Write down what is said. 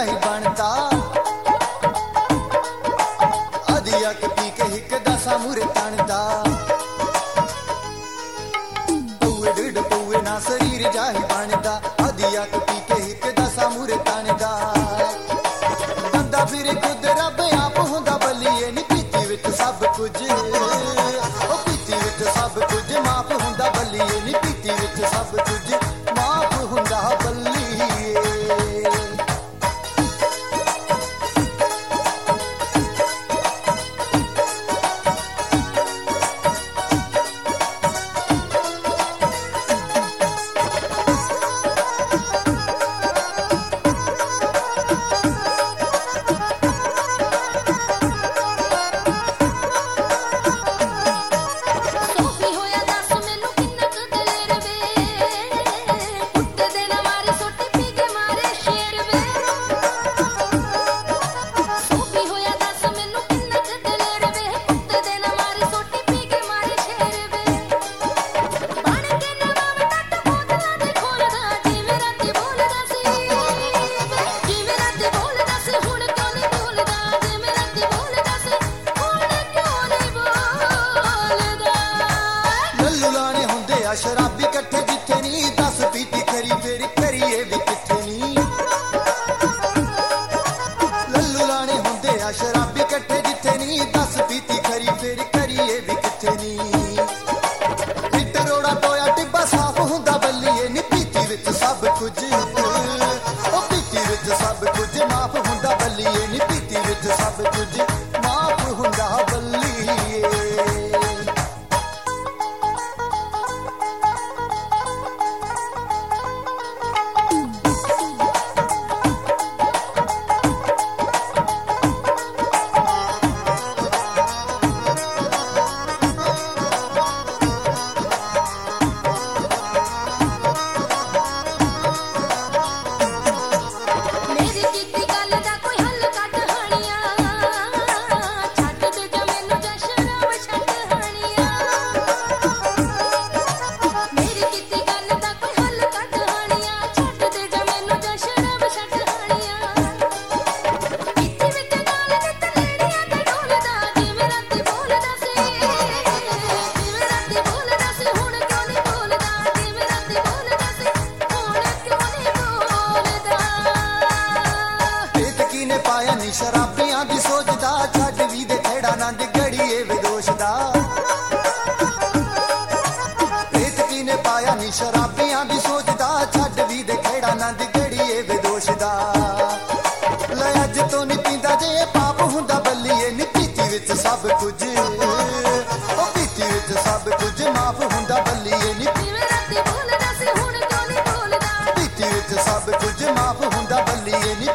ही बनता अधिया के पी के हिक दसा मुरे तणदा पौए डेढ़ पौए ना शरीर जा ही बनता अधिया के पी के हिक दसा मुरे तणदा बंदा फिर खुद रब आप हुंदा बलिए नी पीती विच सब कुछ ओ पीती विच सब कुछ माफ हुंदा बलिए नी पीती विच सब कुछ माफ हुंदा बलिए शराबी कट्ठे जिथे नी दस पीती खरी फिर करिए भी किथे नी लल्लू लाने हुंदे आ शराबी कट्ठे जिथे नी दस पीती खरी फिर करिए भी किथे नी हिट रोड़ा टोया टिब्बा साफ हुंदा बल्लिए नी पीती विच सब कुछ ओ पीती विच सब कुछ माफ हुंदा बल्लिए नी पीती विच सब कुछ माफ हुंदा बल्लिए शराबियां दी सोचदा छड्ड भी दे खेड़ा नंद गड़िए विदोश दा रेत कीने पाया नी शराबियां दी सोचदा छड्ड भी दे खेड़ा नंद गड़िए विदोश दा ले अज तो नी पींदा जे पाप हुंदा बल्लिए नी पीती विच सब कुछ ओ पीती विच सब कुछ माफ हुंदा बल्लिए नी पीती विच सब कुछ माफ हुंदा बल्लिए नी